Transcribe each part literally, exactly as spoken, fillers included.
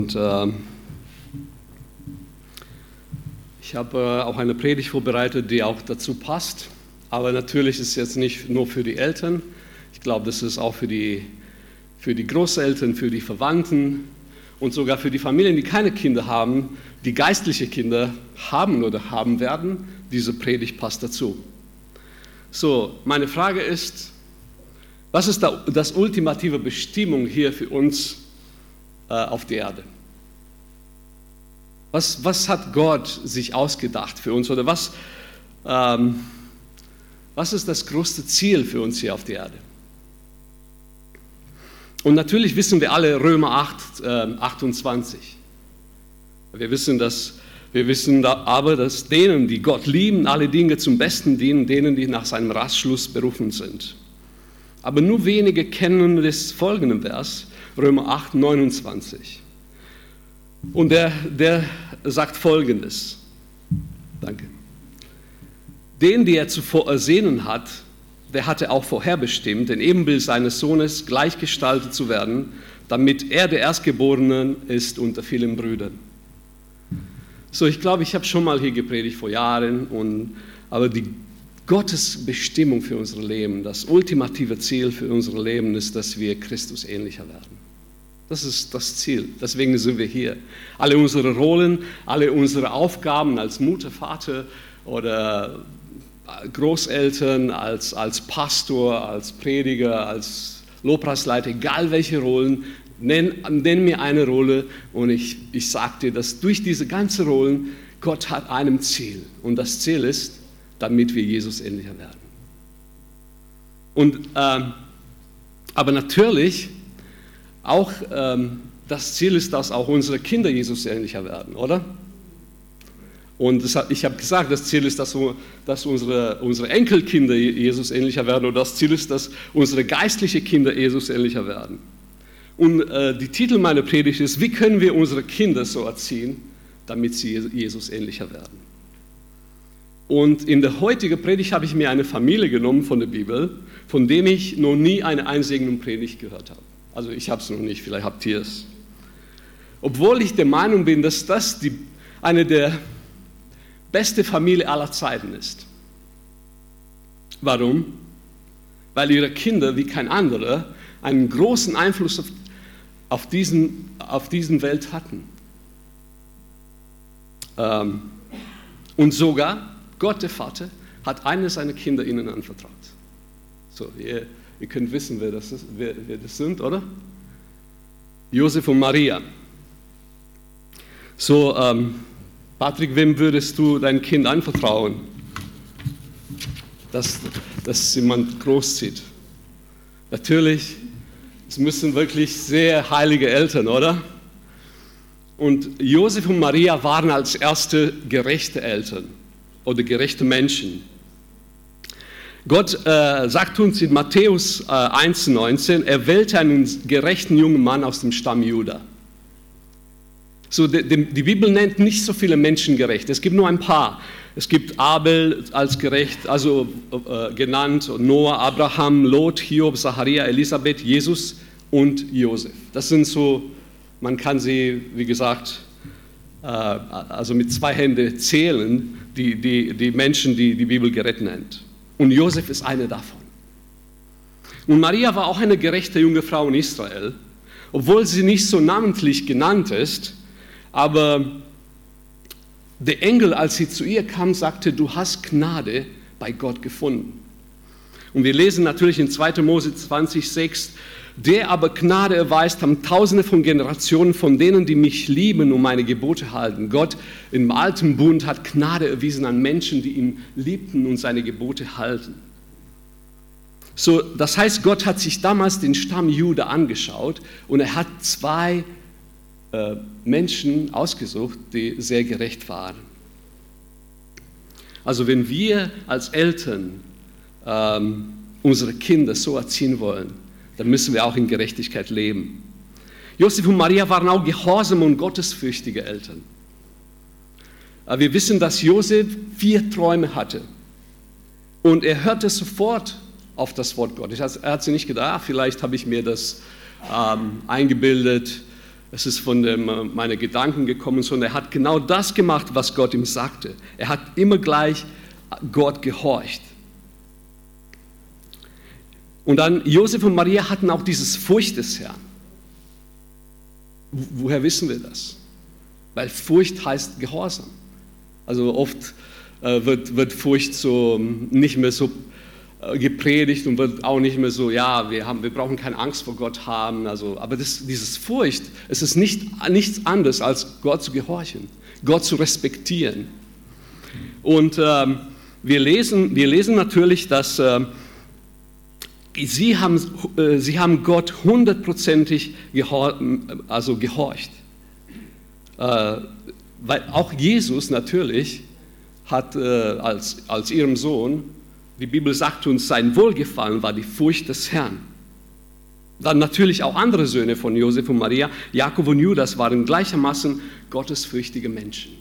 Und äh, ich habe äh, auch eine Predigt vorbereitet, die auch dazu passt. Aber natürlich ist es jetzt nicht nur für die Eltern. Ich glaube, das ist auch für die, für die Großeltern, für die Verwandten und sogar für die Familien, die keine Kinder haben, die geistliche Kinder haben oder haben werden. Diese Predigt passt dazu. So, meine Frage ist, was ist da, das ultimative Bestimmung hier für uns äh, auf der Erde? Was, was hat Gott sich ausgedacht für uns? Oder was, ähm, was ist das größte Ziel für uns hier auf der Erde? Und natürlich wissen wir alle Römer acht, äh, achtundzwanzig. Wir wissen, dass, wir wissen da aber, dass denen, die Gott lieben, alle Dinge zum Besten dienen, denen, die nach seinem Ratschluss berufen sind. Aber nur wenige kennen das folgende Vers, Römer acht, neunundzwanzig. Und der, der sagt Folgendes. Danke. Den, die er zuvor ersehnen hat, der hatte auch vorherbestimmt, den Ebenbild seines Sohnes gleichgestaltet zu werden, damit er der Erstgeborene ist unter vielen Brüdern. So, ich glaube, ich habe schon mal hier gepredigt vor Jahren, und, aber die Gottes Bestimmung für unser Leben, das ultimative Ziel für unser Leben ist, dass wir Christus ähnlicher werden. Das ist das Ziel, deswegen sind wir hier. Alle unsere Rollen, alle unsere Aufgaben als Mutter, Vater oder Großeltern, als, als Pastor, als Prediger, als Lobpreisleiter, egal welche Rollen, nenn, nenn mir eine Rolle und ich, ich sage dir, dass durch diese ganzen Rollen Gott hat ein Ziel. Und das Ziel ist, damit wir Jesus ähnlicher werden. Und, ähm, aber natürlich, auch ähm, das Ziel ist, dass auch unsere Kinder Jesus ähnlicher werden, oder? Und das, ich habe gesagt, das Ziel ist, dass, dass unsere, unsere Enkelkinder Jesus ähnlicher werden, und das Ziel ist, dass unsere geistlichen Kinder Jesus ähnlicher werden. Und äh, die Titel meiner Predigt ist, wie können wir unsere Kinder so erziehen, damit sie Jesus ähnlicher werden. Und in der heutigen Predigt habe ich mir eine Familie genommen von der Bibel, von dem ich noch nie eine einsegnende Predigt gehört habe. Also ich habe es noch nicht, vielleicht habt ihr es. Obwohl ich der Meinung bin, dass das die, eine der beste Familie aller Zeiten ist. Warum? Weil ihre Kinder wie kein anderer einen großen Einfluss auf, auf, diesen, auf diesen Welt hatten. Ähm, und sogar Gott, der Vater, hat eines seiner Kinder ihnen anvertraut. So, ihr, ihr könnt wissen, wer das, ist, wer, wer das sind, oder? Josef und Maria. So, ähm, Patrick, wem würdest du dein Kind anvertrauen, dass, dass jemand großzieht? Natürlich, es müssen wirklich sehr heilige Eltern, oder? Und Josef und Maria waren als erste gerechte Eltern oder gerechte Menschen. Gott äh, sagt uns in Matthäus äh, eins, neunzehn, er wählte einen gerechten jungen Mann aus dem Stamm Juda. So, die, die Bibel nennt nicht so viele Menschen gerecht, es gibt nur ein paar. Es gibt Abel als gerecht, also äh, genannt, Noah, Abraham, Lot, Hiob, Zacharia, Elisabeth, Jesus und Josef. Das sind so, man kann sie, wie gesagt, äh, also mit zwei Händen zählen, die, die, die Menschen, die die Bibel gerecht nennt. Und Josef ist eine davon. Und Maria war auch eine gerechte junge Frau in Israel, obwohl sie nicht so namentlich genannt ist. Aber der Engel, als sie zu ihr kam, sagte, du hast Gnade bei Gott gefunden. Und wir lesen natürlich in zweiter Mose zwanzig, sechs, der aber Gnade erweist, haben Tausende von Generationen von denen, die mich lieben und meine Gebote halten. Gott im alten Bund hat Gnade erwiesen an Menschen, die ihn liebten und seine Gebote halten. So, das heißt, Gott hat sich damals den Stamm Juda angeschaut und er hat zwei äh, Menschen ausgesucht, die sehr gerecht waren. Also wenn wir als Eltern ähm, unsere Kinder so erziehen wollen, dann müssen wir auch in Gerechtigkeit leben. Josef und Maria waren auch gehorsame und gottesfürchtige Eltern. Aber wir wissen, dass Josef vier Träume hatte. Und er hörte sofort auf das Wort Gottes. Er hat sich nicht gedacht, ah, vielleicht habe ich mir das ähm, eingebildet, es ist von dem, meine Gedanken gekommen, sondern er hat genau das gemacht, was Gott ihm sagte. Er hat immer gleich Gott gehorcht. Und dann Josef und Maria hatten auch dieses Furcht des Herrn. Woher wissen wir das? Weil Furcht heißt Gehorsam. Also oft äh, wird, wird Furcht so nicht mehr so äh, gepredigt und wird auch nicht mehr so, ja, wir, haben, wir brauchen keine Angst vor Gott haben. Also, aber das, dieses Furcht, es ist nicht, nichts anderes, als Gott zu gehorchen, Gott zu respektieren. Und ähm, wir, lesen, wir lesen natürlich, dass äh, sie, haben, äh, sie haben Gott hundertprozentig gehor, also gehorcht. Äh, weil auch Jesus natürlich hat äh, als, als ihrem Sohn, die Bibel sagt uns, sein Wohlgefallen war die Furcht des Herrn. Dann natürlich auch andere Söhne von Josef und Maria, Jakob und Judas, waren gleichermaßen gottesfürchtige Menschen.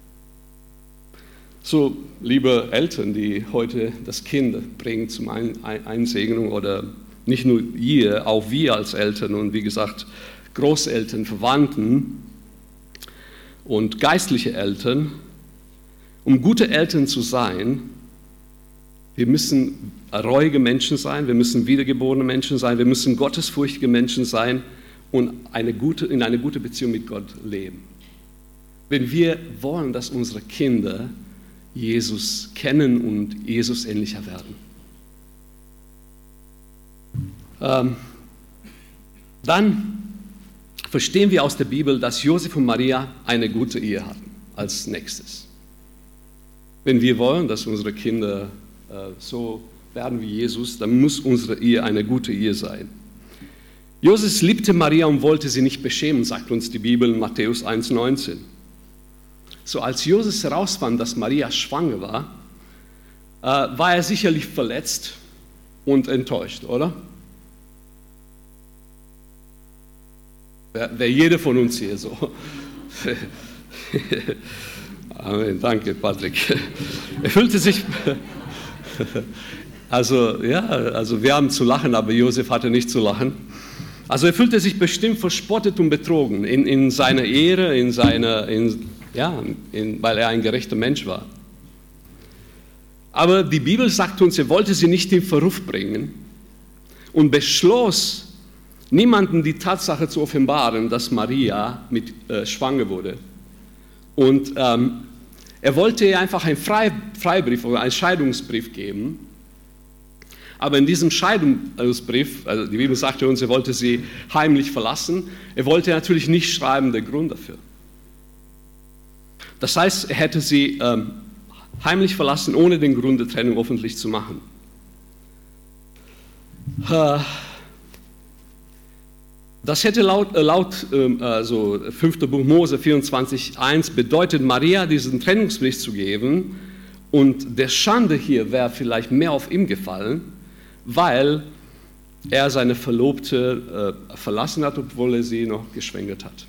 So, liebe Eltern, die heute das Kind bringen zum Einsegnung oder nicht nur ihr, auch wir als Eltern und wie gesagt Großeltern, Verwandten und geistliche Eltern, um gute Eltern zu sein, wir müssen reuige Menschen sein, wir müssen wiedergeborene Menschen sein, wir müssen gottesfurchtige Menschen sein und eine gute, in eine gute Beziehung mit Gott leben. Wenn wir wollen, dass unsere Kinder Jesus kennen und Jesus ähnlicher werden. Ähm, dann verstehen wir aus der Bibel, dass Josef und Maria eine gute Ehe hatten, als nächstes. Wenn wir wollen, dass unsere Kinder äh, so werden wie Jesus, dann muss unsere Ehe eine gute Ehe sein. Josef liebte Maria und wollte sie nicht beschämen, sagt uns die Bibel in Matthäus eins neunzehn. So als Josef herausfand, dass Maria schwanger war, äh, war er sicherlich verletzt und enttäuscht, oder? Wäre wär jeder von uns hier so. Amen, danke Patrick. Er fühlte sich, also ja, also wir haben zu lachen, aber Josef hatte nicht zu lachen. Also er fühlte sich bestimmt verspottet und betrogen in, in seiner Ehre, in seiner, in, ja, in, weil er ein gerechter Mensch war. Aber die Bibel sagt uns, er wollte sie nicht in Verruf bringen und beschloss, niemandem die Tatsache zu offenbaren, dass Maria mit, äh, schwanger wurde. Und ähm, er wollte ihr einfach einen Frei, Freibrief oder einen Scheidungsbrief geben. Aber in diesem Scheidungsbrief, also die Bibel sagte uns, er wollte sie heimlich verlassen. Er wollte natürlich nicht schreiben, der Grund dafür. Das heißt, er hätte sie ähm, heimlich verlassen, ohne den Grund der Trennung öffentlich zu machen. Äh, Das hätte laut, laut also fünftes Buch Mose vierundzwanzig eins bedeutet, Maria diesen Trennungsbrief zu geben und der Schande hier wäre vielleicht mehr auf ihm gefallen, weil er seine Verlobte äh, verlassen hat, obwohl er sie noch geschwängert hat.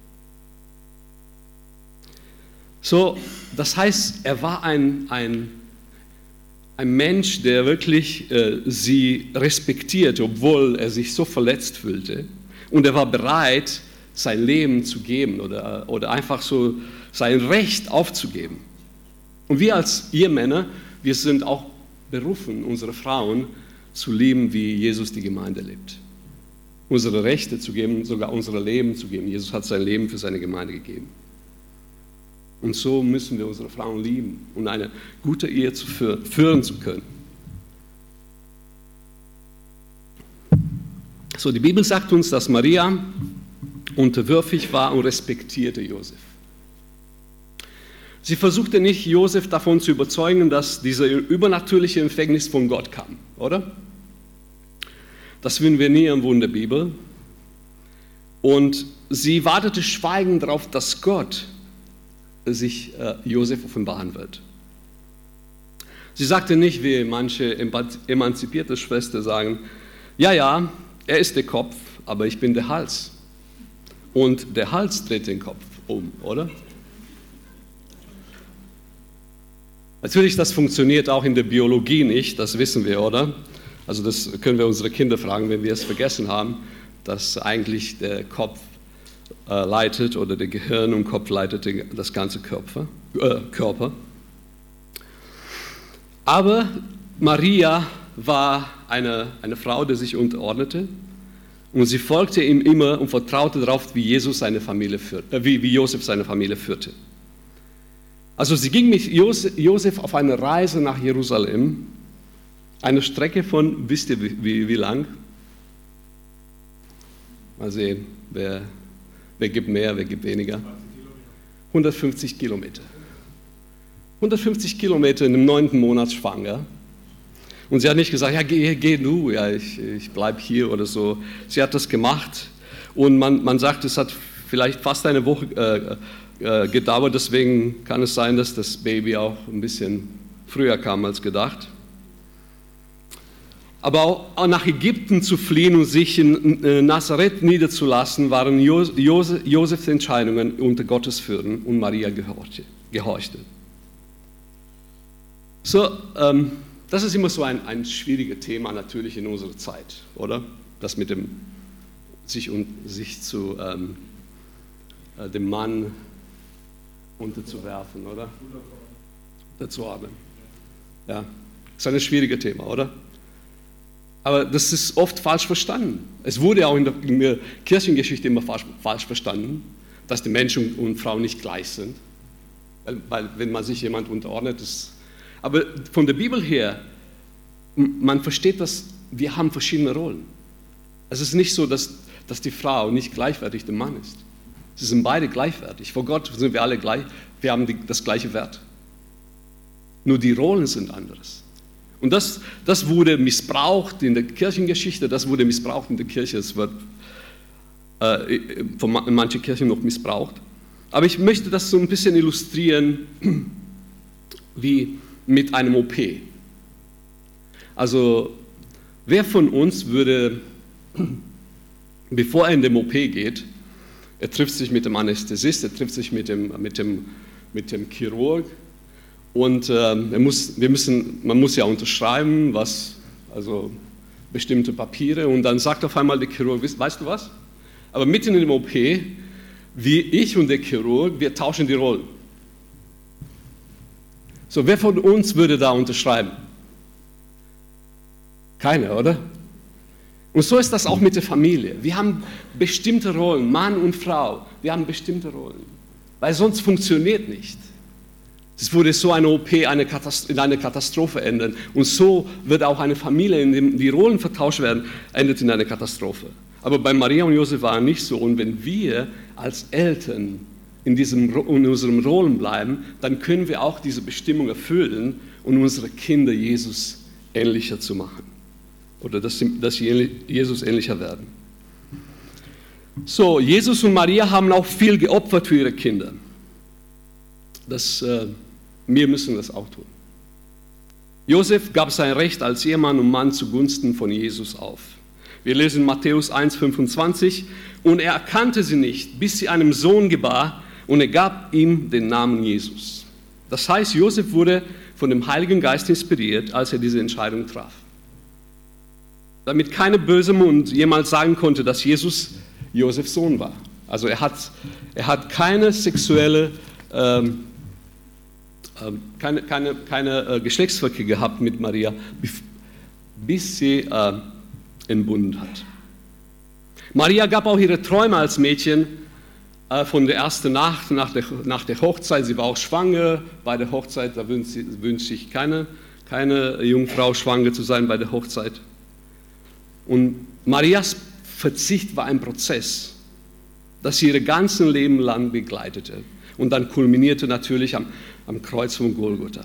So, das heißt, er war ein, ein, ein Mensch, der wirklich äh, sie respektierte, obwohl er sich so verletzt fühlte. Und er war bereit, sein Leben zu geben oder, oder einfach so sein Recht aufzugeben. Und wir als Ehemänner, wir sind auch berufen, unsere Frauen zu lieben, wie Jesus die Gemeinde liebt. Unsere Rechte zu geben, sogar unser Leben zu geben. Jesus hat sein Leben für seine Gemeinde gegeben. Und so müssen wir unsere Frauen lieben, um eine gute Ehe zu führen, führen zu können. So, die Bibel sagt uns, dass Maria unterwürfig war und respektierte Josef. Sie versuchte nicht, Josef davon zu überzeugen, dass diese übernatürliche Empfängnis von Gott kam, oder? Das finden wir nie in der Bibel. Und sie wartete schweigend darauf, dass Gott sich äh, Josef offenbaren wird. Sie sagte nicht, wie manche emanzipierte Schwestern sagen, ja, ja, er ist der Kopf, aber ich bin der Hals. Und der Hals dreht den Kopf um, oder? Natürlich, das funktioniert auch in der Biologie nicht, das wissen wir, oder? Also das können wir unsere Kinder fragen, wenn wir es vergessen haben, dass eigentlich der Kopf äh, leitet oder der Gehirn und Kopf leitet das ganze Körper. Äh, Körper. Aber Maria war eine, eine Frau, die sich unterordnete und sie folgte ihm immer und vertraute darauf, wie, Jesus seine Familie führte, äh, wie, wie Josef seine Familie führte. Also sie ging mit Josef auf eine Reise nach Jerusalem, eine Strecke von, wisst ihr wie, wie, wie lang? Mal sehen, wer, wer gibt mehr, wer gibt weniger? hundertfünfzig Kilometer. hundertfünfzig Kilometer in dem neunten Monat schwanger. Und sie hat nicht gesagt, ja geh, geh du, ja, ich, ich bleibe hier oder so. Sie hat das gemacht und man, man sagt, es hat vielleicht fast eine Woche äh, äh, gedauert, deswegen kann es sein, dass das Baby auch ein bisschen früher kam als gedacht. Aber auch nach Ägypten zu fliehen und sich in Nazareth niederzulassen, waren Josefs Entscheidungen unter Gottes Führen und Maria gehorchte. So, ähm, das ist immer so ein, ein schwieriges Thema natürlich in unserer Zeit, oder? Das mit dem sich, und, sich zu ähm, äh, dem Mann unterzuwerfen, oder? Unterzuordnen. Ja, das ist ein schwieriges Thema, oder? Aber das ist oft falsch verstanden. Es wurde auch in der, in der Kirchengeschichte immer falsch, falsch verstanden, dass die Menschen und Frauen nicht gleich sind. Weil, weil wenn man sich jemand unterordnet, ist. Aber von der Bibel her, man versteht, dass wir haben verschiedene Rollen. Es ist nicht so, dass, dass die Frau nicht gleichwertig dem Mann ist. Sie sind beide gleichwertig. Vor Gott sind wir alle gleich. Wir haben die, das gleiche Wert. Nur die Rollen sind anderes. Und das, das wurde missbraucht in der Kirchengeschichte, das wurde missbraucht in der Kirche, es wird äh, von manchen Kirchen noch missbraucht. Aber ich möchte das so ein bisschen illustrieren wie mit einem O P. Also wer von uns würde, bevor er in den O P geht, er trifft sich mit dem Anästhesist, er trifft sich mit dem, mit dem, mit dem Chirurg, und äh, er muss, wir müssen, man muss ja unterschreiben, was, also bestimmte Papiere, und dann sagt auf einmal der Chirurg, weißt du was? Aber mitten in dem O P, wie ich und der Chirurg, wir tauschen die Rollen. So, wer von uns würde da unterschreiben? Keiner, oder? Und so ist das auch mit der Familie. Wir haben bestimmte Rollen, Mann und Frau, wir haben bestimmte Rollen, weil sonst funktioniert nicht. Es würde so eine O P eine in eine Katastrophe enden. Und so wird auch eine Familie, in der die Rollen vertauscht werden, endet in eine Katastrophe. Aber bei Maria und Josef war es nicht so. Und wenn wir als Eltern in, diesem, in unseren Rollen bleiben, dann können wir auch diese Bestimmung erfüllen und unsere Kinder Jesus ähnlicher zu machen. Oder dass sie, dass sie Jesus ähnlicher werden. So, Jesus und Maria haben auch viel geopfert für ihre Kinder. Das äh, Wir müssen das auch tun. Josef gab sein Recht als Ehemann und Mann zugunsten von Jesus auf. Wir lesen Matthäus eins fünfundzwanzig, und er erkannte sie nicht, bis sie einen Sohn gebar, und er gab ihm den Namen Jesus. Das heißt, Josef wurde von dem Heiligen Geist inspiriert, als er diese Entscheidung traf. Damit keine böse Mund jemals sagen konnte, dass Jesus Josefs Sohn war. Also er hat, er hat keine sexuelle ähm, keine, keine, keine äh, Geschlechtsverkehr gehabt mit Maria, bis sie äh, entbunden hat. Maria gab auch ihre Träume als Mädchen äh, von der ersten Nacht nach der, nach der Hochzeit. Sie war auch schwanger bei der Hochzeit, da wünscht, wünscht sich keine, keine Jungfrau schwanger zu sein bei der Hochzeit. Und Marias Verzicht war ein Prozess, das sie ihr ganzes Leben lang begleitete. Und dann kulminierte natürlich am, am Kreuz von Golgotha.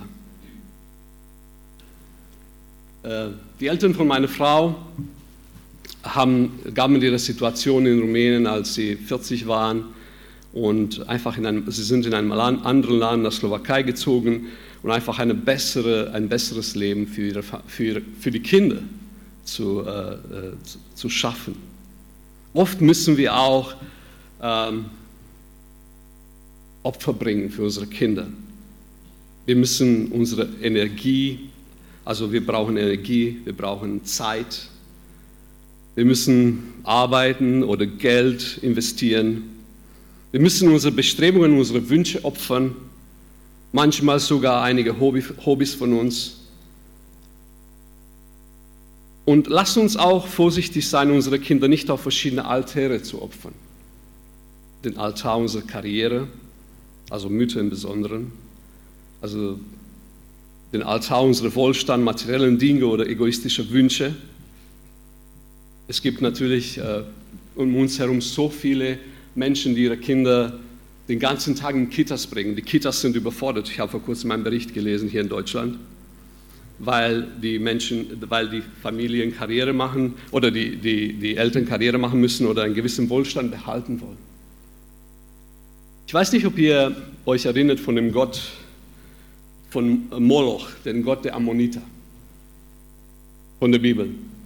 Äh, die Eltern von meiner Frau haben, gaben mir ihre Situation in Rumänien, als sie vierzig waren, und einfach in einem, sie sind in einem anderen Land, nach Slowakei, gezogen, und einfach eine bessere, ein besseres Leben für, ihre, für, ihre, für die Kinder zu, äh, zu, zu schaffen. Oft müssen wir auch ähm, Opfer bringen für unsere Kinder. Wir müssen unsere Energie, also wir brauchen Energie, wir brauchen Zeit, wir müssen arbeiten oder Geld investieren, Wir müssen unsere Bestrebungen, unsere Wünsche opfern, manchmal sogar einige Hobby, Hobbys von uns. Und lasst uns auch vorsichtig sein, unsere Kinder nicht auf verschiedene Altäre zu opfern. Den Altar unserer Karriere, also Mütter im Besonderen, also den Altar unserer Wohlstand, materiellen Dinge oder egoistischer Wünsche. Es gibt natürlich äh, um uns herum so viele Menschen, die ihre Kinder den ganzen Tag in Kitas bringen. Die Kitas sind überfordert. Ich habe vor kurzem einen Bericht gelesen hier in Deutschland, weil die Menschen, weil die Familien Karriere machen oder die, die, die Eltern Karriere machen müssen oder einen gewissen Wohlstand behalten wollen. Ich weiß nicht, ob ihr euch erinnert von dem Gott von Moloch, den Gott der Ammoniter, von der Bibel.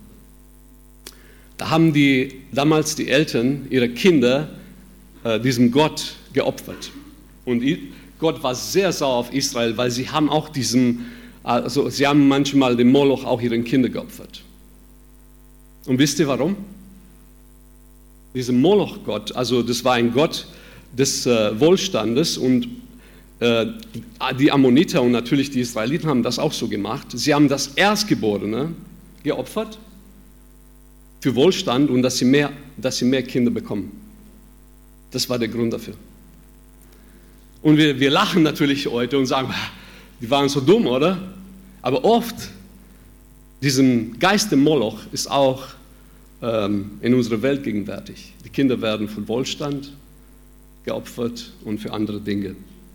Da haben die, damals die Eltern ihre Kinder äh, diesem Gott geopfert. Und Gott war sehr sauer auf Israel, weil sie haben auch diesem, also sie haben manchmal dem Moloch auch ihren Kindern geopfert. Und wisst ihr warum? Dieser Moloch-Gott, also das war ein Gott des äh, Wohlstandes und äh, die Ammoniter und natürlich die Israeliten haben das auch so gemacht. Sie haben das Erstgeborene geopfert für Wohlstand und dass sie mehr, dass sie mehr Kinder bekommen. Das war der Grund dafür. Und wir, wir lachen natürlich heute und sagen, die waren so dumm, oder? Aber oft, diesem Geist der Moloch ist auch ähm, in unserer Welt gegenwärtig. Die Kinder werden für Wohlstand geopfert und für andere Dinge.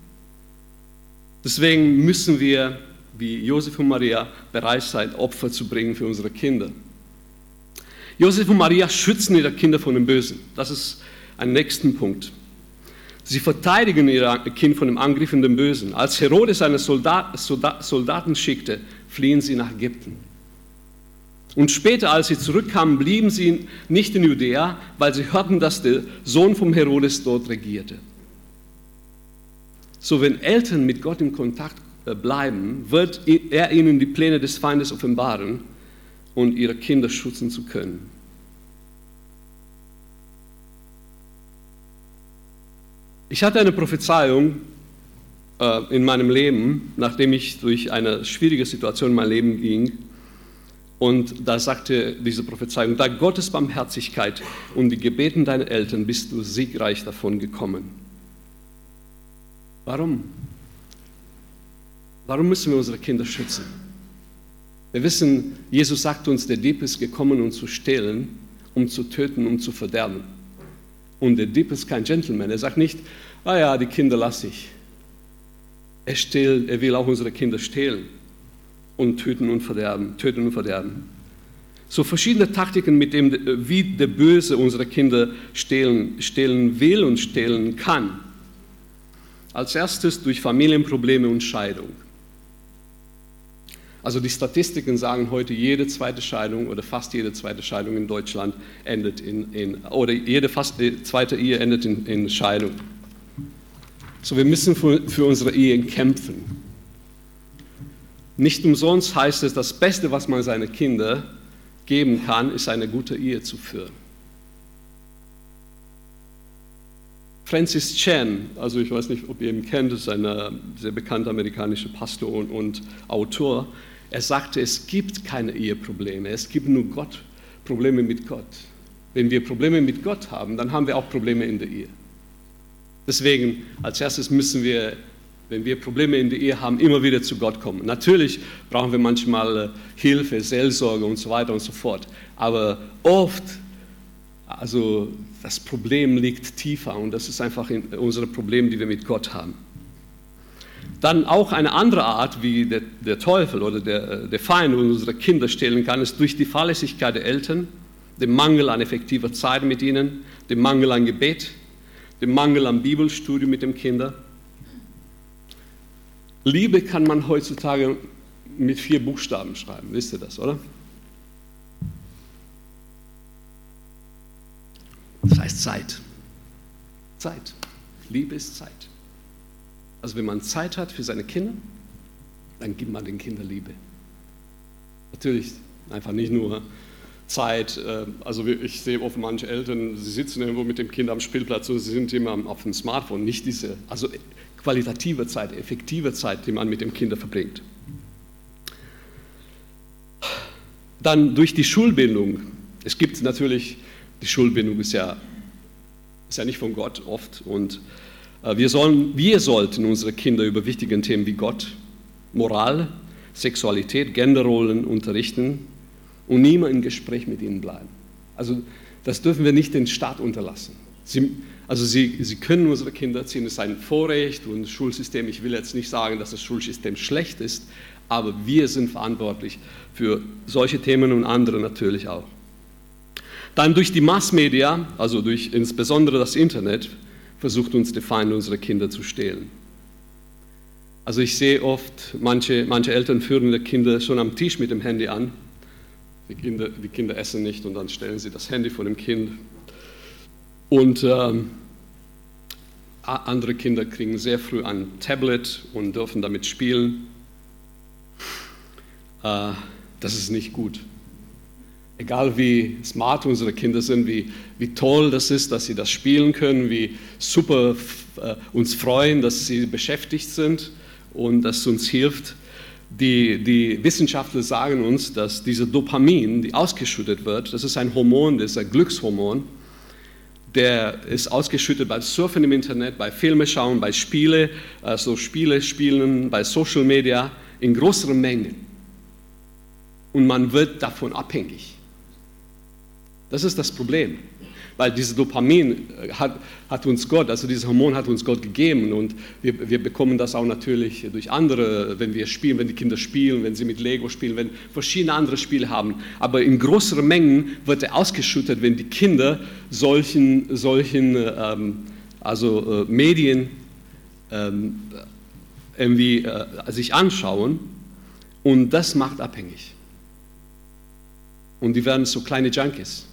Deswegen müssen wir, wie Josef und Maria, bereit sein, Opfer zu bringen für unsere Kinder. Josef und Maria schützen ihre Kinder von dem Bösen. Das ist ein nächster Punkt. Sie verteidigen ihr Kind von dem Angriff in dem Bösen. Als Herodes seine Soldat, Soldat, Soldaten schickte, fliehen sie nach Ägypten. Und später, als sie zurückkamen, blieben sie nicht in Judäa, weil sie hörten, dass der Sohn vom Herodes dort regierte. So, wenn Eltern mit Gott in Kontakt bleiben, wird er ihnen die Pläne des Feindes offenbaren und ihre Kinder schützen zu können. Ich hatte eine Prophezeiung äh, in meinem Leben, nachdem ich durch eine schwierige Situation in meinem Leben ging. Und da sagte diese Prophezeiung, da Gottes Barmherzigkeit und die Gebeten deiner Eltern bist du siegreich davon gekommen. Warum? Warum müssen wir unsere Kinder schützen? Wir wissen, Jesus sagt uns, der Dieb ist gekommen, um zu stehlen, um zu töten, um zu verderben. Und der Dieb ist kein Gentleman. Er sagt nicht, ah ja, die Kinder lasse ich. Er stehlt, er will auch unsere Kinder stehlen und töten und verderben, töten und verderben. So verschiedene Taktiken, mit denen, wie der Böse unsere Kinder stehlen, stehlen will und stehlen kann. Als erstes durch Familienprobleme und Scheidung. Also die Statistiken sagen heute, jede zweite Scheidung oder fast jede zweite Scheidung in Deutschland endet in, in oder jede fast zweite Ehe endet in, in Scheidung. So, wir müssen für, für unsere Ehen kämpfen. Nicht umsonst heißt es, das Beste, was man seinen Kindern geben kann, ist eine gute Ehe zu führen. Francis Chan, also ich weiß nicht, ob ihr ihn kennt, ist ein sehr bekannter amerikanischer Pastor und, und Autor. Er sagte, es gibt keine Eheprobleme, es gibt nur Gott, Probleme mit Gott. Wenn wir Probleme mit Gott haben, dann haben wir auch Probleme in der Ehe. Deswegen, als erstes müssen wir, wenn wir Probleme in der Ehe haben, immer wieder zu Gott kommen. Natürlich brauchen wir manchmal Hilfe, Seelsorge und so weiter und so fort. Aber oft, also das Problem liegt tiefer und das ist einfach unsere Probleme, die wir mit Gott haben. Dann auch eine andere Art, wie der, der Teufel oder der, der Feind unsere Kinder stehlen kann, ist durch die Fahrlässigkeit der Eltern, dem Mangel an effektiver Zeit mit ihnen, dem Mangel an Gebet, dem Mangel an Bibelstudium mit den Kindern. Liebe kann man heutzutage mit vier Buchstaben schreiben, wisst ihr das, oder? Das heißt Zeit. Zeit. Liebe ist Zeit. Also wenn man Zeit hat für seine Kinder, dann gibt man den Kindern Liebe. Natürlich einfach nicht nur Zeit, also ich sehe oft manche Eltern, sie sitzen irgendwo mit dem Kind am Spielplatz und sie sind immer auf dem Smartphone, nicht diese, also qualitative Zeit, effektive Zeit, die man mit dem Kind verbringt. Dann durch die Schulbildung. Es gibt natürlich, die Schulbildung ist ja, ist ja nicht von Gott oft und wir, sollen, wir sollten unsere Kinder über wichtige Themen wie Gott, Moral, Sexualität, Genderrollen unterrichten und nie im Gespräch mit ihnen bleiben. Also das dürfen wir nicht den Staat unterlassen. Sie, also sie, sie können unsere Kinder erziehen, es ist ein Vorrecht und das Schulsystem, ich will jetzt nicht sagen, dass das Schulsystem schlecht ist, aber wir sind verantwortlich für solche Themen und andere natürlich auch. Dann durch die Massmedia, also durch insbesondere das Internet, versucht uns der Feind, unsere Kinder zu stehlen. Also ich sehe oft, manche, manche Eltern führen die Kinder schon am Tisch mit dem Handy an. Die Kinder, die Kinder essen nicht und dann stellen sie das Handy vor dem Kind. Und ähm, andere Kinder kriegen sehr früh ein Tablet und dürfen damit spielen. Äh, das ist nicht gut. Egal wie smart unsere Kinder sind, wie, wie toll das ist, dass sie das spielen können, wie super äh, uns freuen, dass sie beschäftigt sind und dass es uns hilft. Die, die Wissenschaftler sagen uns, dass diese Dopamin, die ausgeschüttet wird, das ist ein Hormon, das ist ein Glückshormon, der ist ausgeschüttet bei Surfen im Internet, bei Filme schauen, bei Spiele, also Spiele spielen, bei Social Media in größeren Mengen. Und man wird davon abhängig. Das ist das Problem, weil dieses Dopamin hat, hat uns Gott, also dieses Hormon hat uns Gott gegeben und wir, wir bekommen das auch natürlich durch andere, wenn wir spielen, wenn die Kinder spielen, wenn sie mit Lego spielen, wenn verschiedene andere Spiele haben. Aber in größeren Mengen wird er ausgeschüttet, wenn die Kinder solchen, solchen ähm, also, äh, Medien ähm, irgendwie äh, sich anschauen und das macht abhängig. Und die werden so kleine Junkies.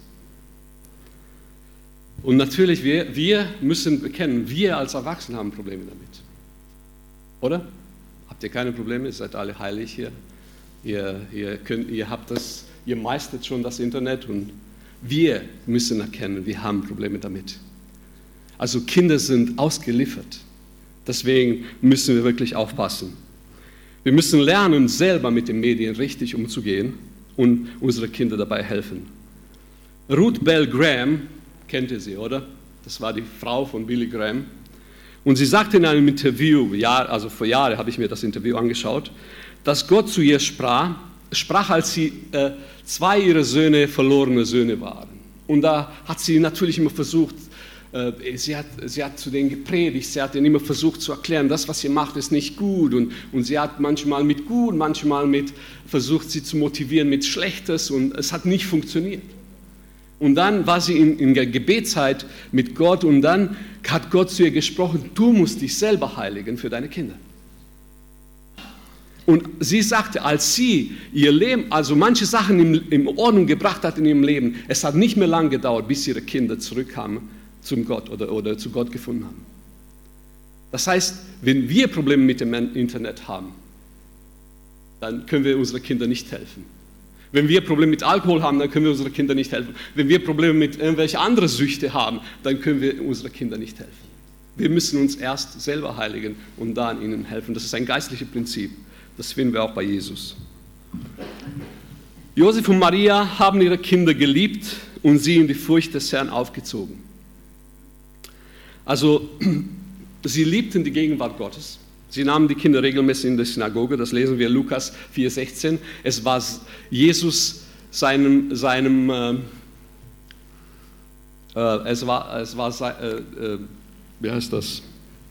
Und natürlich, wir, wir müssen bekennen, wir als Erwachsene haben Probleme damit. Oder? Habt ihr keine Probleme? Ihr seid alle heilig hier. Ihr, ihr, könnt, ihr, habt das, ihr meistert schon das Internet und wir müssen erkennen, wir haben Probleme damit. Also Kinder sind ausgeliefert. Deswegen müssen wir wirklich aufpassen. Wir müssen lernen, selber mit den Medien richtig umzugehen und unsere Kinder dabei helfen. Ruth Bell Graham, kennt ihr sie, oder? Das war die Frau von Billy Graham. Und sie sagte in einem Interview, ja, also vor Jahren habe ich mir das Interview angeschaut, dass Gott zu ihr sprach, sprach als sie äh, zwei ihrer Söhne verlorene Söhne waren. Und da hat sie natürlich immer versucht, äh, sie, hat, sie hat zu denen gepredigt, sie hat ihnen immer versucht zu erklären, das, was ihr macht, ist nicht gut. Und, und sie hat manchmal mit gut, manchmal mit versucht, sie zu motivieren mit Schlechtes und es hat nicht funktioniert. Und dann war sie in, in der Gebetszeit mit Gott und dann hat Gott zu ihr gesprochen, du musst dich selber heiligen für deine Kinder. Und sie sagte, als sie ihr Leben, also manche Sachen in, in Ordnung gebracht hat in ihrem Leben, es hat nicht mehr lange gedauert, bis ihre Kinder zurückkamen zum Gott oder, oder zu Gott gefunden haben. Das heißt, wenn wir Probleme mit dem Internet haben, dann können wir unseren Kindern nicht helfen. Wenn wir Probleme mit Alkohol haben, dann können wir unseren Kindern nicht helfen. Wenn wir Probleme mit irgendwelchen anderen Süchte haben, dann können wir unseren Kindern nicht helfen. Wir müssen uns erst selber heiligen und dann ihnen helfen. Das ist ein geistliches Prinzip. Das finden wir auch bei Jesus. Josef und Maria haben ihre Kinder geliebt und sie in die Furcht des Herrn aufgezogen. Also, sie liebten die Gegenwart Gottes. Sie nahmen die Kinder regelmäßig in die Synagoge, das lesen wir in Lukas vier sechzehn. Es war Jesus seinem, seinem äh, äh, es war, es war äh, äh, wie heißt das?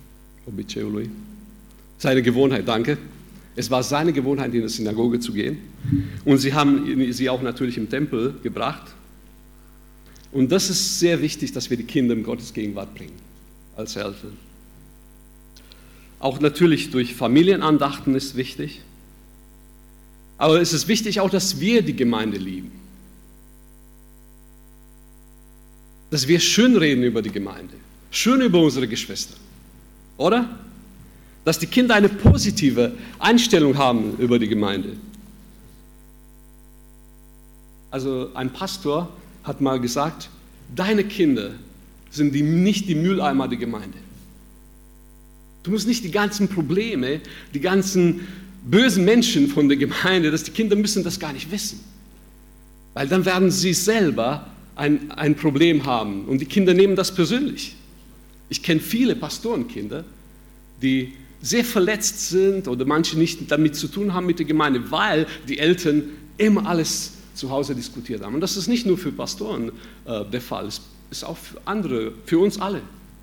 Seine Gewohnheit, danke. Es war seine Gewohnheit, in die Synagoge zu gehen. Und sie haben sie auch natürlich im Tempel gebracht. Und das ist sehr wichtig, dass wir die Kinder in Gottes Gegenwart bringen, als Eltern. Auch natürlich durch Familienandachten ist wichtig. Aber es ist wichtig auch, dass wir die Gemeinde lieben. Dass wir schön reden über die Gemeinde. Schön über unsere Geschwister. Oder? Dass die Kinder eine positive Einstellung haben über die Gemeinde. Also ein Pastor hat mal gesagt, deine Kinder sind die, nicht die Mülleimer der Gemeinde. Du musst nicht die ganzen Probleme, die ganzen bösen Menschen von der Gemeinde, dass die Kinder müssen das gar nicht wissen. Weil dann werden sie selber ein, ein Problem haben und die Kinder nehmen das persönlich. Ich kenne viele Pastorenkinder, die sehr verletzt sind oder manche nicht damit zu tun haben mit der Gemeinde, weil die Eltern immer alles zu Hause diskutiert haben. Und das ist nicht nur für Pastoren äh, der Fall, es ist auch für andere, für uns alle.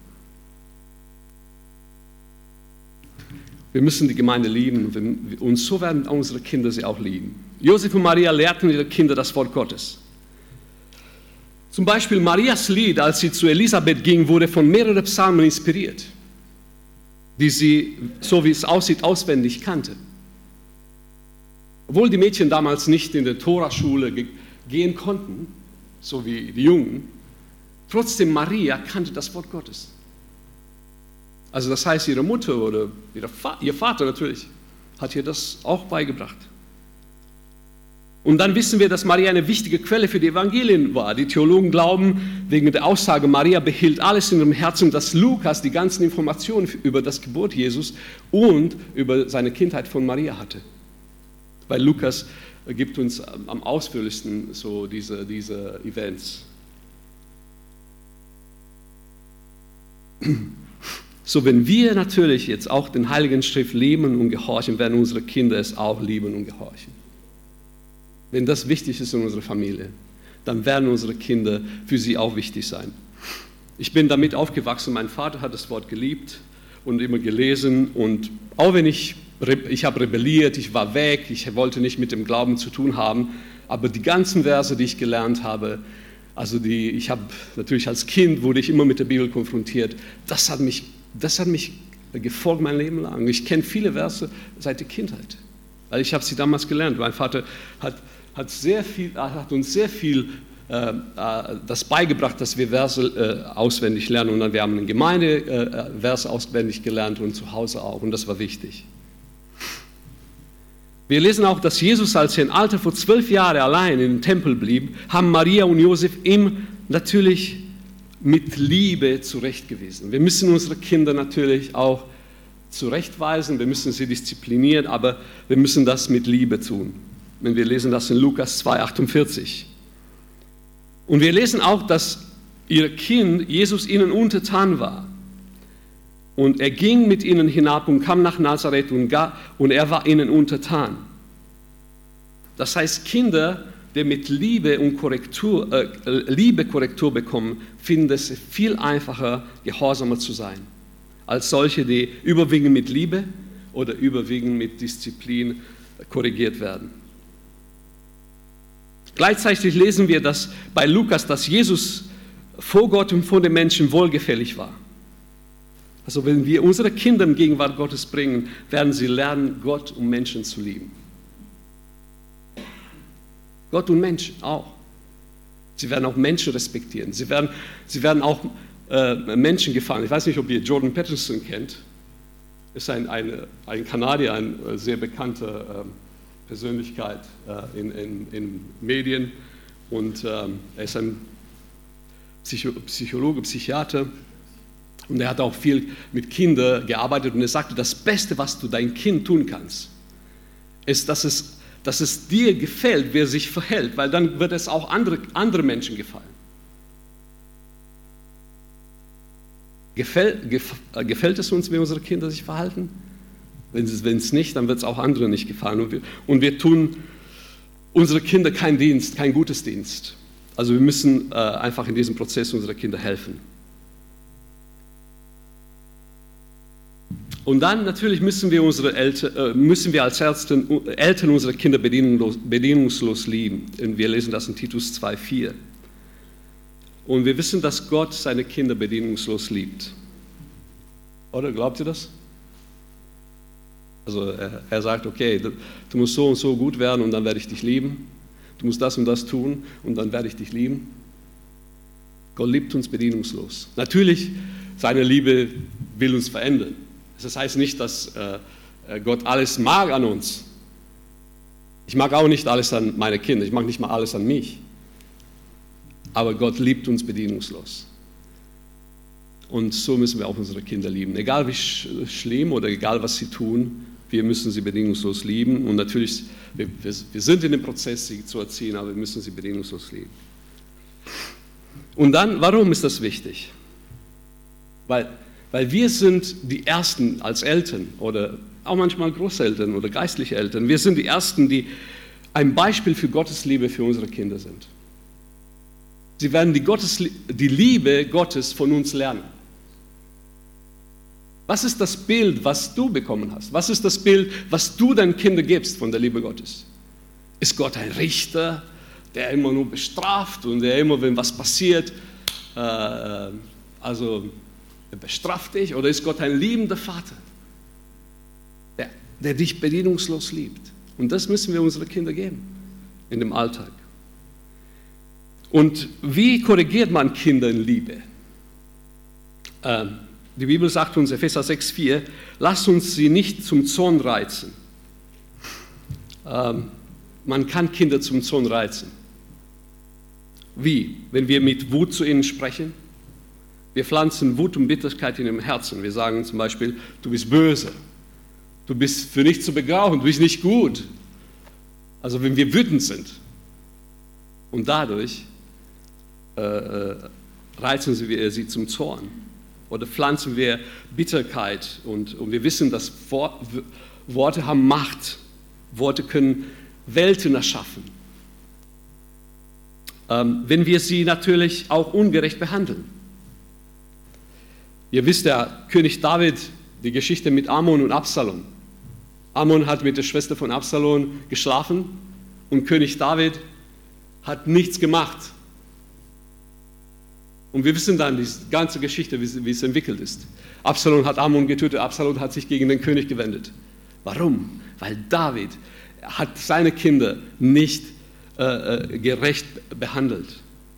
Wir müssen die Gemeinde lieben und so werden unsere Kinder sie auch lieben. Josef und Maria lehrten ihre Kinder das Wort Gottes. Zum Beispiel Marias Lied, als sie zu Elisabeth ging, wurde von mehreren Psalmen inspiriert, die sie, so wie es aussieht, auswendig kannte. Obwohl die Mädchen damals nicht in der Toraschule ge- gehen konnten, so wie die Jungen, trotzdem Maria kannte das Wort Gottes. Also das heißt, ihre Mutter oder ihre Va- ihr Vater natürlich hat ihr das auch beigebracht. Und dann wissen wir, dass Maria eine wichtige Quelle für die Evangelien war. Die Theologen glauben, wegen der Aussage, Maria behielt alles in ihrem Herzen, dass Lukas die ganzen Informationen über das Geburt Jesus und über seine Kindheit von Maria hatte. Weil Lukas gibt uns am ausführlichsten so diese, diese Events. So, wenn wir natürlich jetzt auch den Heiligen Schrift lieben und gehorchen, werden unsere Kinder es auch lieben und gehorchen. Wenn das wichtig ist in unserer Familie, dann werden unsere Kinder für sie auch wichtig sein. Ich bin damit aufgewachsen, mein Vater hat das Wort geliebt und immer gelesen und auch wenn ich, ich habe rebelliert, ich war weg, ich wollte nicht mit dem Glauben zu tun haben, aber die ganzen Verse, die ich gelernt habe, also die, ich habe natürlich als Kind wurde ich immer mit der Bibel konfrontiert, das hat mich, das hat mich gefolgt mein Leben lang. Ich kenne viele Verse seit der Kindheit, weil ich habe sie damals gelernt. Mein Vater hat Hat, sehr viel, hat uns sehr viel äh, das beigebracht, dass wir Verse äh, auswendig lernen. Und dann wir haben in der Gemeinde äh, Verse auswendig gelernt und zu Hause auch. Und das war wichtig. Wir lesen auch, dass Jesus, als er im Alter von zwölf Jahren allein im Tempel blieb, haben Maria und Josef ihm natürlich mit Liebe zurechtgewiesen. Wir müssen unsere Kinder natürlich auch zurechtweisen, wir müssen sie disziplinieren, aber wir müssen das mit Liebe tun. Wenn wir lesen das in Lukas zwei achtundvierzig. Und wir lesen auch, dass ihr Kind Jesus ihnen untertan war. Und er ging mit ihnen hinab und kam nach Nazareth und, gar, und er war ihnen untertan. Das heißt, Kinder, die mit Liebe und Korrektur, äh, Liebe Korrektur bekommen, finden es viel einfacher, gehorsamer zu sein, als solche, die überwiegend mit Liebe oder überwiegend mit Disziplin korrigiert werden. Gleichzeitig lesen wir dass bei Lukas, dass Jesus vor Gott und vor den Menschen wohlgefällig war. Also wenn wir unsere Kinder in Gegenwart Gottes bringen, werden sie lernen, Gott und Menschen zu lieben. Gott und Menschen auch. Sie werden auch Menschen respektieren. Sie werden, sie werden auch äh, Menschen gefallen. Ich weiß nicht, ob ihr Jordan Peterson kennt. Ist ein, ein, ein Kanadier, ein äh, sehr bekannter äh, Persönlichkeit äh, in, in, in Medien und ähm, er ist ein Psycho- Psychologe, Psychiater und er hat auch viel mit Kindern gearbeitet und er sagte, das Beste, was du dein Kind tun kannst, ist, dass es, dass es dir gefällt, wer sich verhält, weil dann wird es auch andere, andere Menschen gefallen. Gefällt, gef, gefällt es uns, wie unsere Kinder sich verhalten? Wenn es nicht, dann wird es auch anderen nicht gefallen. Und wir, und wir tun unsere Kinder keinen Dienst, kein gutes Dienst. Also wir müssen äh, einfach in diesem Prozess unsere Kinder helfen. Und dann natürlich müssen wir, unsere Eltern, äh, müssen wir als Eltern, Eltern unsere Kinder bedingungslos, bedingungslos lieben. Und wir lesen das in Titus zwei vier. Und wir wissen, dass Gott seine Kinder bedingungslos liebt. Oder glaubt ihr das? Also er, er sagt, okay, du, du musst so und so gut werden und dann werde ich dich lieben. Du musst das und das tun und dann werde ich dich lieben. Gott liebt uns bedingungslos. Natürlich, seine Liebe will uns verändern. Das heißt nicht, dass äh, Gott alles mag an uns. Ich mag auch nicht alles an meine Kinder, ich mag nicht mal alles an mich. Aber Gott liebt uns bedingungslos. Und so müssen wir auch unsere Kinder lieben. Egal wie sch- schlimm oder egal was sie tun, wir müssen sie bedingungslos lieben. Und natürlich, wir, wir sind in dem Prozess, sie zu erziehen, aber wir müssen sie bedingungslos lieben. Und dann, warum ist das wichtig? Weil, weil wir sind die Ersten als Eltern oder auch manchmal Großeltern oder geistliche Eltern. Wir sind die Ersten, die ein Beispiel für Gottes Liebe für unsere Kinder sind. Sie werden die, Gottes, die Liebe Gottes von uns lernen. Was ist das Bild, was du bekommen hast? Was ist das Bild, was du deinen Kindern gibst von der Liebe Gottes? Ist Gott ein Richter, der immer nur bestraft und der immer, wenn was passiert, äh, also er bestraft dich? Oder ist Gott ein liebender Vater, der, der dich bedingungslos liebt? Und das müssen wir unseren Kindern geben in dem Alltag. Und wie korrigiert man Kinder in Liebe? Ähm, die Bibel sagt uns, Epheser sechs vier, lasst uns sie nicht zum Zorn reizen. Ähm, man kann Kinder zum Zorn reizen. Wie? Wenn wir mit Wut zu ihnen sprechen? Wir pflanzen Wut und Bitterkeit in ihrem Herzen. Wir sagen zum Beispiel, du bist böse, du bist für nichts zu begraben, du bist nicht gut. Also wenn wir wütend sind und dadurch äh, reizen wir sie zum Zorn oder pflanzen wir Bitterkeit und, und wir wissen, dass Worte haben Macht, Worte können Welten erschaffen. Ähm, wenn wir sie natürlich auch ungerecht behandeln. Ihr wisst ja, König David, die Geschichte mit Amnon und Absalom. Amnon hat mit der Schwester von Absalom geschlafen und König David hat nichts gemacht. Und wir wissen dann die ganze Geschichte, wie es entwickelt ist. Absalom hat Amnon getötet, Absalom hat sich gegen den König gewendet. Warum? Weil David hat seine Kinder nicht äh, gerecht behandelt.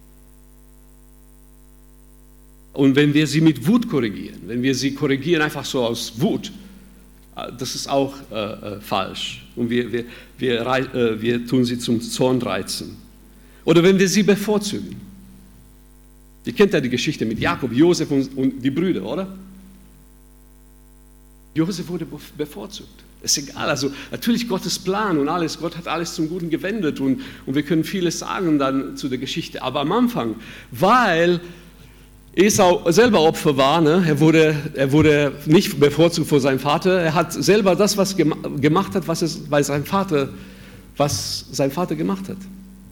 Und wenn wir sie mit Wut korrigieren, wenn wir sie korrigieren einfach so aus Wut, das ist auch äh, falsch. Und wir, wir, wir, äh, wir tun sie zum Zorn reizen. Oder wenn wir sie bevorzugen. Ihr kennt ja die Geschichte mit Jakob, Josef und, und die Brüder, oder? Josef wurde bevorzugt. Ist egal, also natürlich Gottes Plan und alles, Gott hat alles zum Guten gewendet und, und wir können vieles sagen dann zu der Geschichte. Aber am Anfang, weil Esau selber Opfer war, ne? er, wurde, er wurde nicht bevorzugt vor seinem Vater, er hat selber das, was gem- gemacht hat, was, es, weil sein Vater, was sein Vater gemacht hat.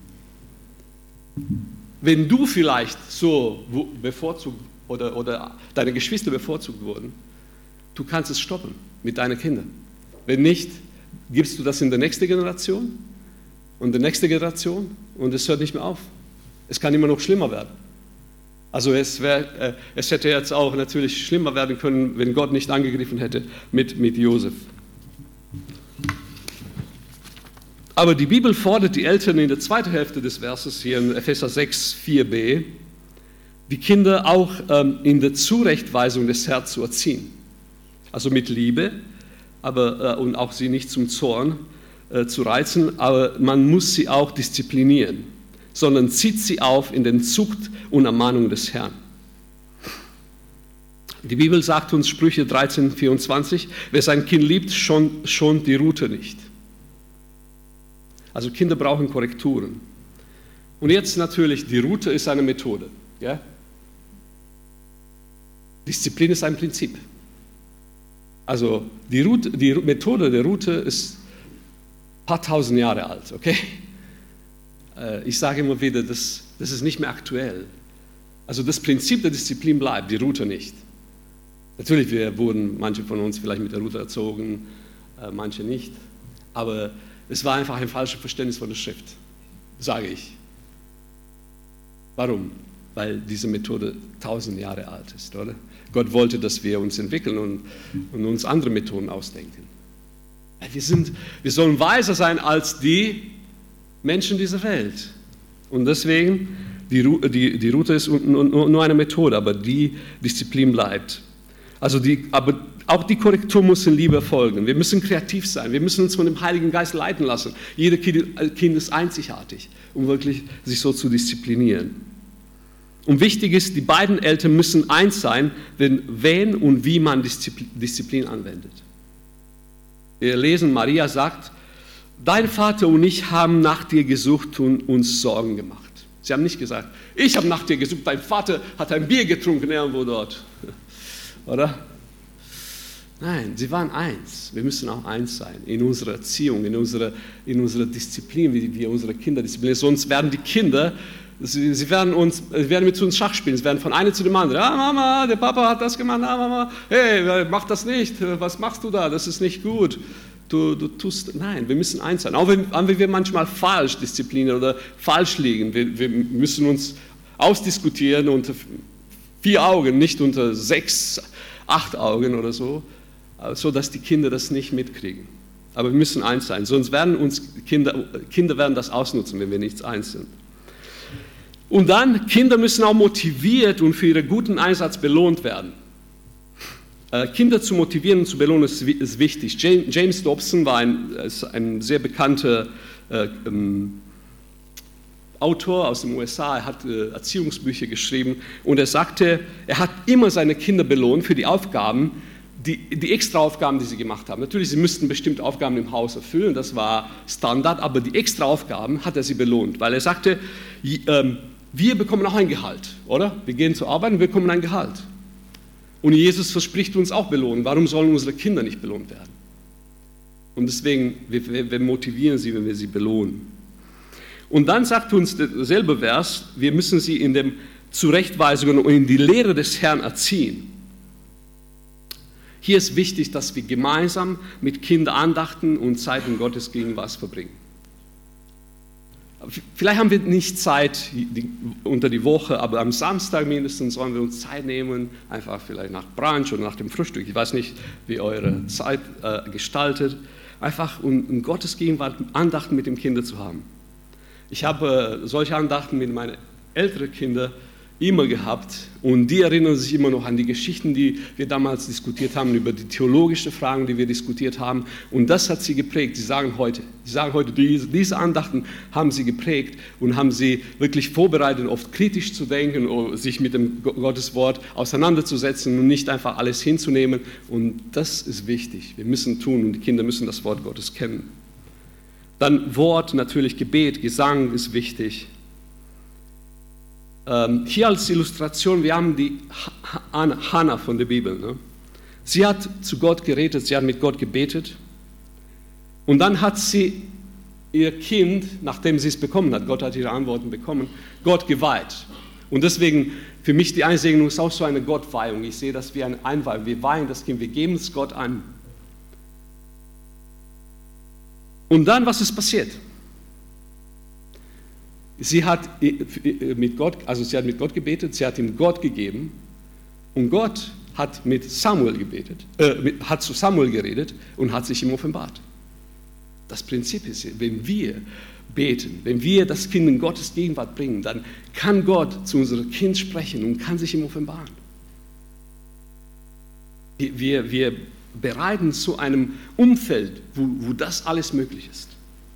Wenn du vielleicht so bevorzugt oder, oder deine Geschwister bevorzugt wurden, du kannst es stoppen mit deinen Kindern. Wenn nicht, gibst du das in der nächsten Generation und der nächsten Generation und es hört nicht mehr auf. Es kann immer noch schlimmer werden. Also es, wär, äh, es hätte jetzt auch natürlich schlimmer werden können, wenn Gott nicht angegriffen hätte mit, mit Josef. Aber die Bibel fordert die Eltern in der zweiten Hälfte des Verses hier in Epheser sechs vier b, die Kinder auch ähm, in der Zurechtweisung des Herrn zu erziehen. Also mit Liebe, aber, äh, und auch sie nicht zum Zorn äh, zu reizen, aber man muss sie auch disziplinieren, sondern zieht sie auf in den Zucht und Ermahnung des Herrn. Die Bibel sagt uns, Sprüche dreizehn vierundzwanzig, wer sein Kind liebt, schont, schont die Rute nicht. Also Kinder brauchen Korrekturen. Und jetzt natürlich, die Rute ist eine Methode. Ja? Disziplin ist ein Prinzip. Also die, Rute, die Methode der Rute ist ein paar tausend Jahre alt, okay? Ich sage immer wieder, das, das ist nicht mehr aktuell. Also das Prinzip der Disziplin bleibt, die Rute nicht. Natürlich wir wurden manche von uns vielleicht mit der Rute erzogen, manche nicht. Aber es war einfach ein falsches Verständnis von der Schrift, sage ich. Warum? Weil diese Methode tausend Jahre alt ist, oder? Gott wollte, dass wir uns entwickeln und, und uns andere Methoden ausdenken. Wir, sind, wir sollen weiser sein als die Menschen dieser Welt. Und deswegen, die, die, die Route ist nur eine Methode, aber die Disziplin bleibt. Also die, aber auch die Korrektur muss in Liebe folgen. Wir müssen kreativ sein. Wir müssen uns von dem Heiligen Geist leiten lassen. Jeder Kind ist einzigartig, um wirklich sich so zu disziplinieren. Und wichtig ist, die beiden Eltern müssen eins sein, wenn, wenn und wie man Disziplin, Disziplin anwendet. Wir lesen, Maria sagt, dein Vater und ich haben nach dir gesucht und uns Sorgen gemacht. Sie haben nicht gesagt, ich habe nach dir gesucht, dein Vater hat ein Bier getrunken irgendwo dort. Oder? Nein, sie waren eins. Wir müssen auch eins sein in unserer Erziehung, in unserer, in unserer Disziplin, wie wir unsere Kinder disziplinieren. Sonst werden die Kinder, sie, sie, werden uns, sie werden mit uns Schach spielen, sie werden von einem zu dem anderen. Ah, Mama, der Papa hat das gemacht, ah, Mama, hey, mach das nicht, was machst du da, das ist nicht gut. Du, du tust, nein, wir müssen eins sein. Auch wenn, wenn wir manchmal falsch disziplinieren oder falsch liegen, wir, wir müssen uns ausdiskutieren unter vier Augen, nicht unter sechs, acht Augen oder so, so dass die Kinder das nicht mitkriegen. Aber wir müssen eins sein, sonst werden uns Kinder, Kinder werden das ausnutzen, wenn wir nicht eins sind. Und dann, Kinder müssen auch motiviert und für ihren guten Einsatz belohnt werden. Kinder zu motivieren und zu belohnen ist wichtig. James Dobson war ein, ein sehr bekannter äh, ähm, Autor aus den U S A. Er hat äh, Erziehungsbücher geschrieben und er sagte, er hat immer seine Kinder belohnt für die Aufgaben, die, die Extraaufgaben, die sie gemacht haben. Natürlich, sie müssten bestimmte Aufgaben im Haus erfüllen, das war Standard, aber die Extraaufgaben hat er sie belohnt, weil er sagte, äh, wir bekommen auch ein Gehalt, oder? Wir gehen zur Arbeit und wir bekommen ein Gehalt. Und Jesus verspricht uns auch Belohnung. Warum sollen unsere Kinder nicht belohnt werden? Und deswegen, wir, wir motivieren sie, wenn wir sie belohnen. Und dann sagt uns derselbe Vers, wir müssen sie in dem Zurechtweisung und in die Lehre des Herrn erziehen. Hier ist wichtig, dass wir gemeinsam mit Kindern Andachten und Zeit in Gottes Gegenwart verbringen. Vielleicht haben wir nicht Zeit unter die Woche, aber am Samstag mindestens sollen wir uns Zeit nehmen, einfach vielleicht nach Brunch oder nach dem Frühstück. Ich weiß nicht, wie eure Zeit äh, gestaltet. Einfach um in Gottes Gegenwart Andachten mit den Kindern zu haben. Ich habe äh, solche Andachten mit meinen älteren Kindern immer gehabt und die erinnern sich immer noch an die Geschichten, die wir damals diskutiert haben, über die theologischen Fragen, die wir diskutiert haben, und das hat sie geprägt. Sie sagen heute, sie sagen heute, diese, diese Andachten haben sie geprägt und haben sie wirklich vorbereitet, oft kritisch zu denken oder sich mit dem Gotteswort auseinanderzusetzen und nicht einfach alles hinzunehmen, und das ist wichtig. Wir müssen tun und die Kinder müssen das Wort Gottes kennen. Dann Wort, natürlich Gebet, Gesang ist wichtig. Hier als Illustration, wir haben die Hannah von der Bibel. Ne? Sie hat zu Gott geredet, sie hat mit Gott gebetet und dann hat sie ihr Kind, nachdem sie es bekommen hat, Gott hat ihre Antworten bekommen, Gott geweiht. Und deswegen, für mich die Einsegnung ist auch so eine Gottweihung. Ich sehe das wie eine Einweihung. Wir weihen das Kind, wir geben es Gott an. Und dann, was ist passiert? Sie hat mit Gott, also sie hat mit Gott gebetet, sie hat ihm Gott gegeben und Gott hat mit Samuel gebetet, äh, mit, hat zu Samuel geredet und hat sich ihm offenbart. Das Prinzip ist, wenn wir beten, wenn wir das Kind in Gottes Gegenwart bringen, dann kann Gott zu unserem Kind sprechen und kann sich ihm offenbaren. Wir, wir bereiten zu einem Umfeld, wo, wo das alles möglich ist.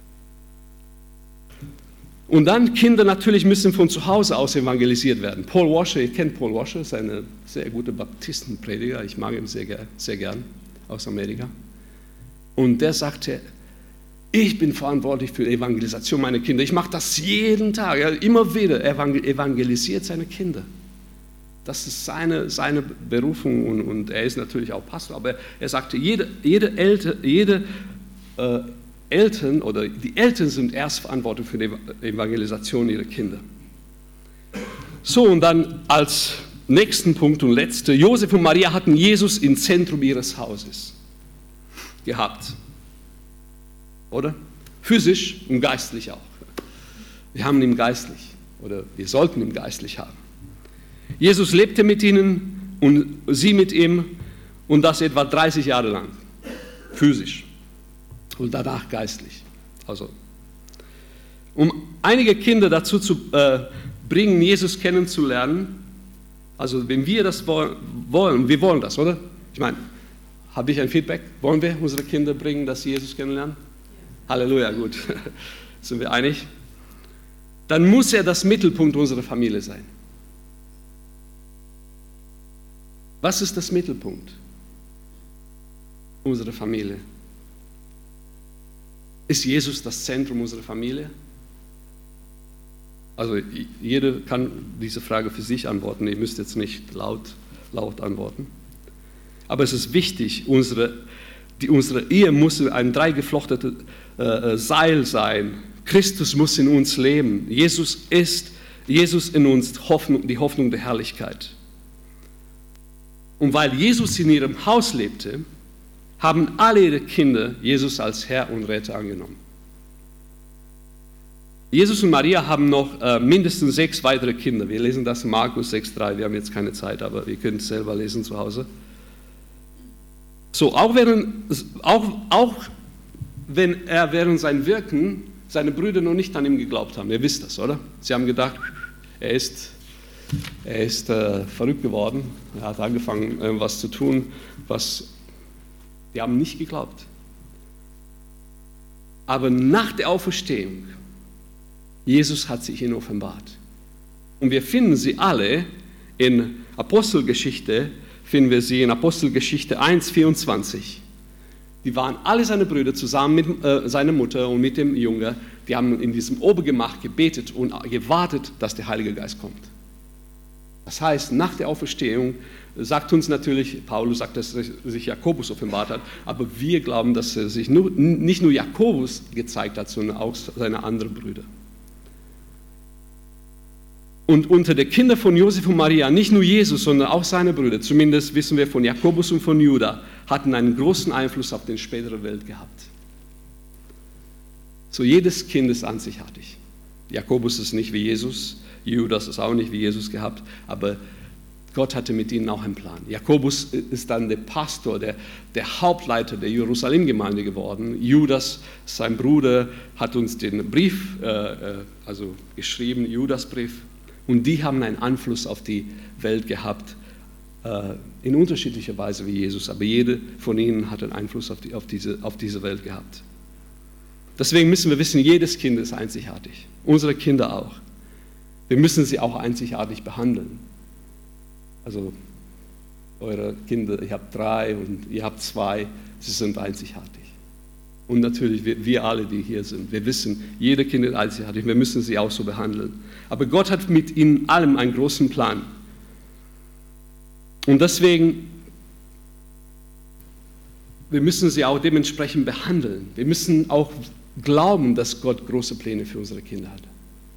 Und dann, Kinder natürlich müssen von zu Hause aus evangelisiert werden. Paul Washer, ihr kennt Paul Washer, ist ein sehr guter Baptistenprediger, ich mag ihn sehr, sehr gern, aus Amerika. Und der sagte, ich bin verantwortlich für die Evangelisation meiner Kinder. Ich mache das jeden Tag, er immer wieder evangelisiert seine Kinder. Das ist seine, seine Berufung und, und er ist natürlich auch Pastor, aber er sagte, jede, jede, Elter, jede äh, Eltern oder die Eltern sind erst verantwortlich für die Evangelisation ihrer Kinder. So, und dann als nächsten Punkt und letzter, Josef und Maria hatten Jesus im Zentrum ihres Hauses gehabt. Oder? Physisch und geistlich auch. Wir haben ihn geistlich oder wir sollten ihn geistlich haben. Jesus lebte mit ihnen und sie mit ihm und das etwa dreißig Jahre lang. Physisch. Und danach geistlich. Also, um einige Kinder dazu zu äh, bringen, Jesus kennenzulernen, also wenn wir das wollen, wir wollen das, oder? Ich meine, habe ich ein Feedback? Wollen wir unsere Kinder bringen, dass sie Jesus kennenlernen? Ja. Halleluja, gut. Sind wir einig? Dann muss er das Mittelpunkt unserer Familie sein. Was ist das Mittelpunkt unserer Familie? Ist Jesus das Zentrum unserer Familie? Also jeder kann diese Frage für sich antworten. Ihr müsst jetzt nicht laut, laut antworten. Aber es ist wichtig, unsere, die, unsere Ehe muss ein dreigeflochtetes äh, Seil sein. Christus muss in uns leben. Jesus ist, Jesus in uns Hoffnung, die Hoffnung der Herrlichkeit. Und weil Jesus in ihrem Haus lebte, haben alle ihre Kinder Jesus als Herr und Retter angenommen. Jesus und Maria haben noch äh, mindestens sechs weitere Kinder. Wir lesen das in Markus sechs drei. Wir haben jetzt keine Zeit, aber wir können es selber lesen zu Hause. So, auch, während, auch, auch wenn er während seinem Wirken seine Brüder noch nicht an ihm geglaubt haben. Ihr wisst das, oder? Sie haben gedacht, er ist, er ist äh, verrückt geworden. Er hat angefangen, äh, was zu tun, was die haben nicht geglaubt. Aber nach der Auferstehung, Jesus hat sich ihnen offenbart. Und wir finden sie alle in Apostelgeschichte, finden wir sie in Apostelgeschichte eins vierundzwanzig. Die waren alle seine Brüder zusammen mit äh, seiner Mutter und mit dem Jünger. Die haben in diesem Obergemach gebetet und gewartet, dass der Heilige Geist kommt. Das heißt, nach der Auferstehung sagt uns natürlich, Paulus sagt, dass er sich Jakobus offenbart hat, aber wir glauben, dass er sich nur, nicht nur Jakobus gezeigt hat, sondern auch seine anderen Brüder. Und unter den Kindern von Josef und Maria, nicht nur Jesus, sondern auch seine Brüder, zumindest wissen wir von Jakobus und von Juda, hatten einen großen Einfluss auf die spätere Welt gehabt. So, jedes Kind ist einzigartig. Jakobus ist nicht wie Jesus, Judas ist auch nicht wie Jesus gehabt, aber Gott hatte mit ihnen auch einen Plan. Jakobus ist dann der Pastor, der, der Hauptleiter der Jerusalem-Gemeinde geworden. Judas, sein Bruder, hat uns den Brief äh, also geschrieben, Judasbrief. Und die haben einen Einfluss auf die Welt gehabt, äh, in unterschiedlicher Weise wie Jesus. Aber jede von ihnen hat einen Einfluss auf, die, auf, diese, auf diese Welt gehabt. Deswegen müssen wir wissen, jedes Kind ist einzigartig. Unsere Kinder auch. Wir müssen sie auch einzigartig behandeln. Also eure Kinder, ihr habt drei und ihr habt zwei, sie sind einzigartig. Und natürlich wir, wir alle, die hier sind, wir wissen, jede Kind ist einzigartig, wir müssen sie auch so behandeln. Aber Gott hat mit ihnen allem einen großen Plan. Und deswegen, wir müssen sie auch dementsprechend behandeln. Wir müssen auch glauben, dass Gott große Pläne für unsere Kinder hat.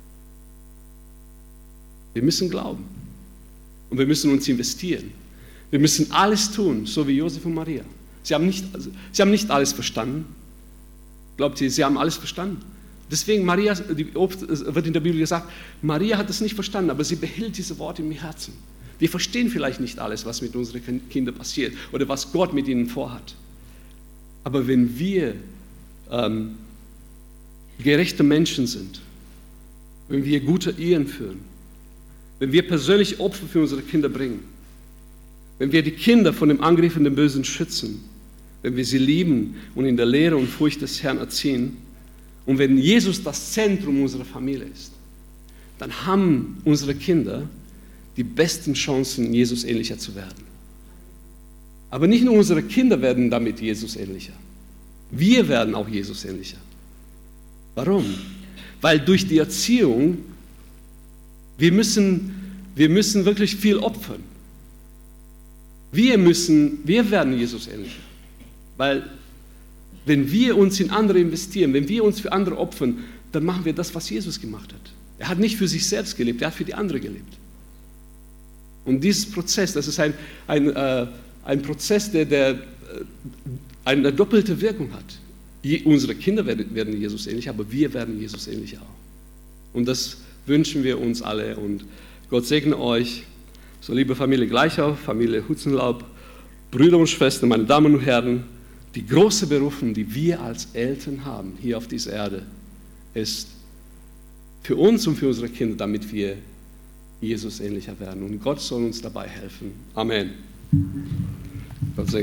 Wir müssen glauben. Und wir müssen uns investieren. Wir müssen alles tun, so wie Josef und Maria. Sie haben nicht, also, sie haben nicht alles verstanden. Glaubt ihr, sie haben alles verstanden? Deswegen, Maria, oft wird in der Bibel gesagt, Maria hat es nicht verstanden, aber sie behält diese Worte im Herzen. Wir verstehen vielleicht nicht alles, was mit unseren Kindern passiert oder was Gott mit ihnen vorhat. Aber wenn wir ähm, gerechte Menschen sind, wenn wir gute Ehen führen, wenn wir persönlich Opfer für unsere Kinder bringen, wenn wir die Kinder von dem Angriff und dem Bösen schützen, wenn wir sie lieben und in der Lehre und Furcht des Herrn erziehen und wenn Jesus das Zentrum unserer Familie ist, dann haben unsere Kinder die besten Chancen, Jesus ähnlicher zu werden. Aber nicht nur unsere Kinder werden damit Jesus ähnlicher. Wir werden auch Jesus ähnlicher. Warum? Weil durch die Erziehung wir müssen, wir müssen wirklich viel opfern. Wir müssen, wir werden Jesus ähnlicher. Weil wenn wir uns in andere investieren, wenn wir uns für andere opfern, dann machen wir das, was Jesus gemacht hat. Er hat nicht für sich selbst gelebt, er hat für die anderen gelebt. Und dieses Prozess, das ist ein, ein, äh, ein Prozess, der, der eine doppelte Wirkung hat. Je, unsere Kinder werden, werden Jesus ähnlich, aber wir werden Jesus ähnlich auch. Und das wünschen wir uns alle und Gott segne euch. So, liebe Familie Gleichauf, Familie Hutzenlaub, Brüder und Schwestern, meine Damen und Herren, die große Berufung, die wir als Eltern haben hier auf dieser Erde, ist für uns und für unsere Kinder, damit wir Jesus ähnlicher werden. Und Gott soll uns dabei helfen. Amen. Gott segne.